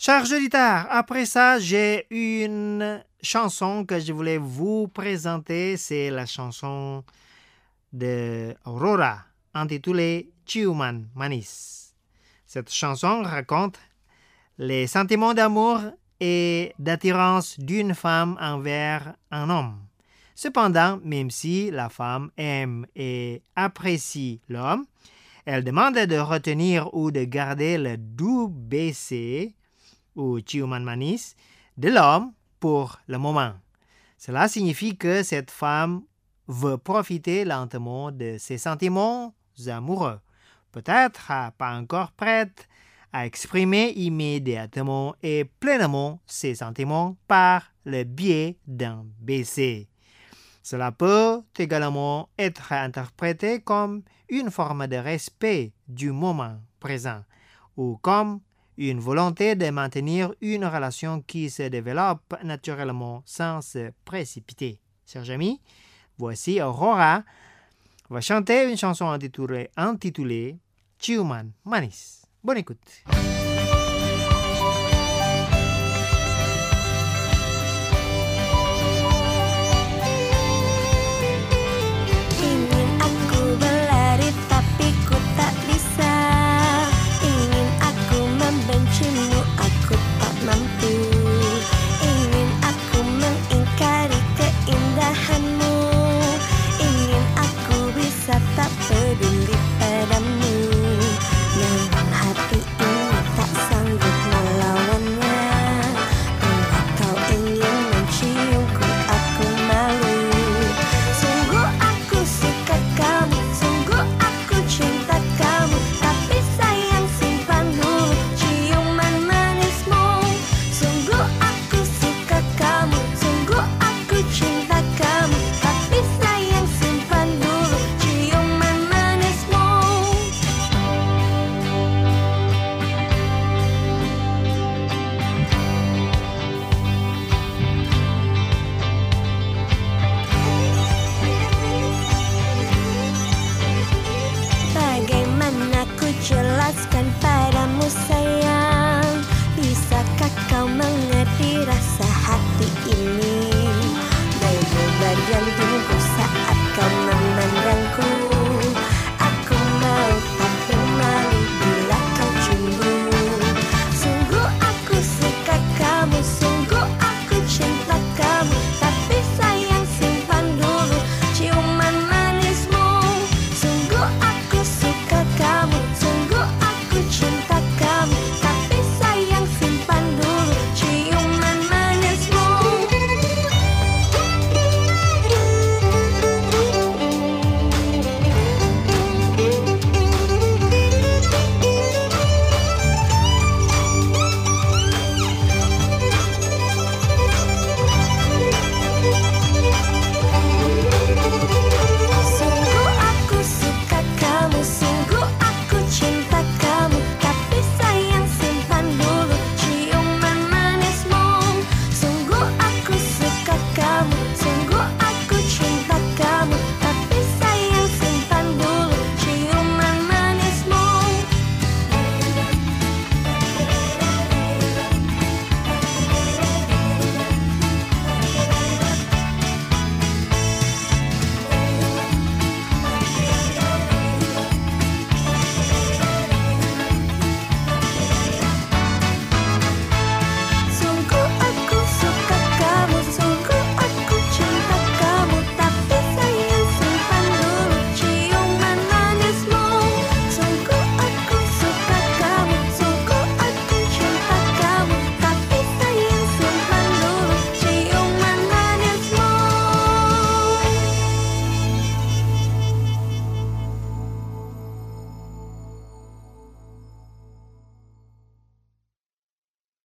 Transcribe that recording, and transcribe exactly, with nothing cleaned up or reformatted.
Chers auditeurs, après ça, j'ai une chanson que je voulais vous présenter. C'est la chanson de Aurora, intitulée Ciuman Manis. Cette chanson raconte les sentiments d'amour et d'attirance d'une femme envers un homme. Cependant, même si la femme aime et apprécie l'homme, elle demande de retenir ou de garder le doux baiser ou ciuman manis de l'homme pour le moment. Cela signifie que cette femme veut profiter lentement de ses sentiments amoureux. Peut-être pas encore prête à exprimer immédiatement et pleinement ses sentiments par le biais d'un baiser. Cela peut également être interprété comme une forme de respect du moment présent ou comme une volonté de maintenir une relation qui se développe naturellement sans se précipiter. Chers amis, voici Aurora va chanter une chanson intitulée, intitulée Ciuman Manis. Bonne écoute.